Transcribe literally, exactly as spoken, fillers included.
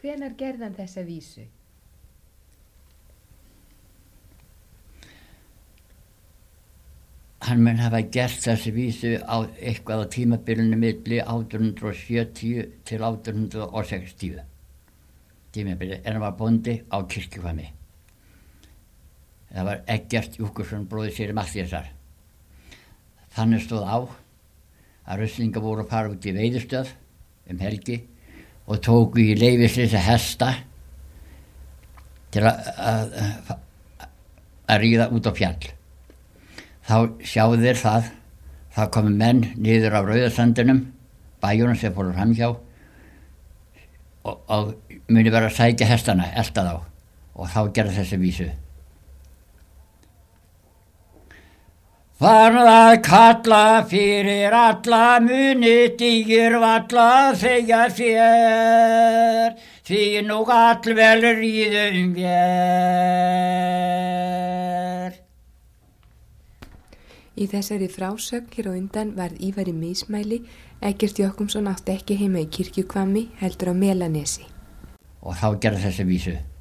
Hvenær gerði hann þessa vísu? Hann mun hafa gert þessi vísu á eitthvað á tímabilinu milli átján hundrað sjötíu til átján hundrað sextíu. Tímabili, en hann var bóndi á Kirkjuhvammi. Það var Eggert Júkursson, bróðir sér Matthíasar. Þannig stóð á að ruslingar voru að fara út í veiðistöð um helgi og tóku í leyfisleysi hesta til að, að, að, að ríða út á fjall. Þá sjáðu þeir það, þá komu menn niður á Rauðasandinum, bæjunum sem fóru framhjá og, og muni vera að sækja hestana, elta þá og þá gerði þessi vísu. Farðu að kalla fyrir alla muni dýr valla þegja þér, því nú allvel ríðum vér. Í þessari frásögn hér á undan varð Ívar í mismæli. Eggert Jochumsson átti ekki heima í Kirkjuhvammi heldur á Melanesi. Og þá gerði þessi vísu.